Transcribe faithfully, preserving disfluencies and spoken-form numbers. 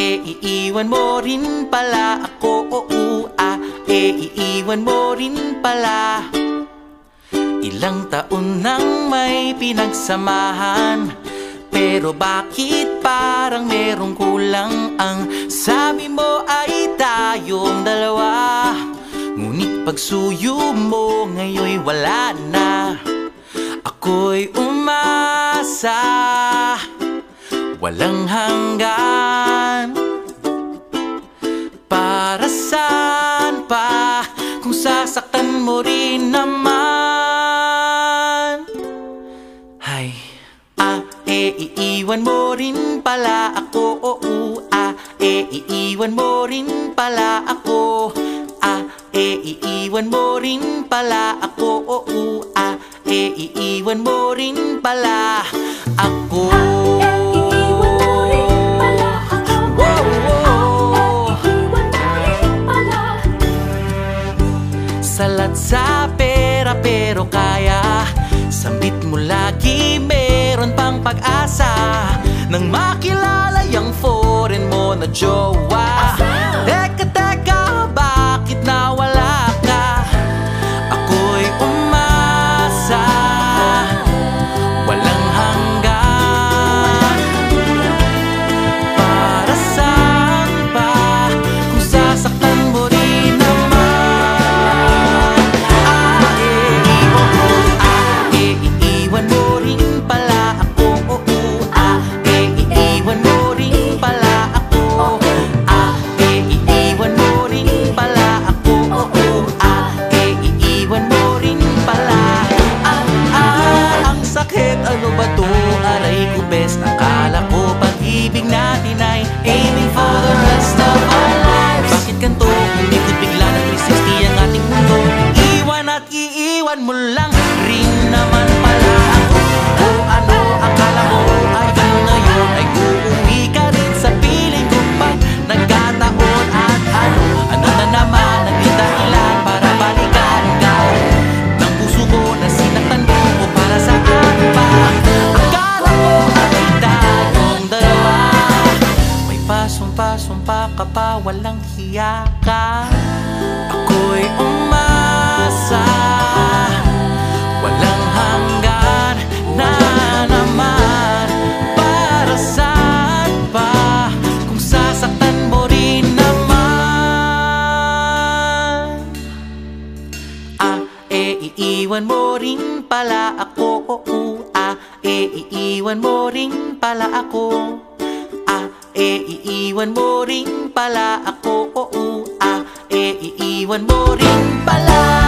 e iiwan mo rin pala ako. Oo, ah, e iiwan mo rin pala. Ilang taon nang may pinagsamahan, pero bakit parang merong kulang? Ang sabi mo ay tayong dalawa, ngunit pagsuyo mo ngayon'y wala na. Ako'y umasa, walang hanggan. Para saan pa kung sasaktan mo rin naman? Hay, ah, e iiwan mo rin pala ako. Oo, ah, e iiwan mo rin pala ako. Ah, e iiwan mo rin pala ako. Oo, ah, e iiwan mo rin pala ako. Salat sa pera pero kaya, sambit mo lagi meron pang pag-asa. Nang makilala yung foreign mo na jowa. Teka, teka, bakit nawala ka? Ako'y umasa, walang hanggan. Para saan pa kung sasaktan mo rin naman? Ah, e, oo, ah, e, iiwan mo rin pala ako. Oo, ah, e, iiwan mo rin pala ako. Ah, e, iiwan mo rin pala ako. Oo, ah, e, iiwan mo rin pala. Ah, ah, ang sakit, ano ba to? Aray ko, best, akala ko pag-ibig natin ay aiming for the rest of our lives. Bakit ganito? Umikot bigla ng three sixty ang ating mundo. Iwan at iiwan mo lang rin naman pala ako. O ano, akala mo ay gano'n ngayon ay uuwi ka rin sa piling ko pag nagkataon. At ano, ano na naman ang dahilan para balikan ka ng puso ko na sinaktan mo o para saan pa? Akala mo ay tayong dalawa, may pasong-pasumpa ka pa, walang hiya ka. Ako'y umasa, walang hanggan na naman. Para saan pa kung sasaktan mo rin naman? Ah, e iiwan mo rin pala ako. Oo, ah, e iiwan mo rin pala ako. Ah, e iiwan mo rin pala ako. Oo, ah, e iiwan mo rin pala.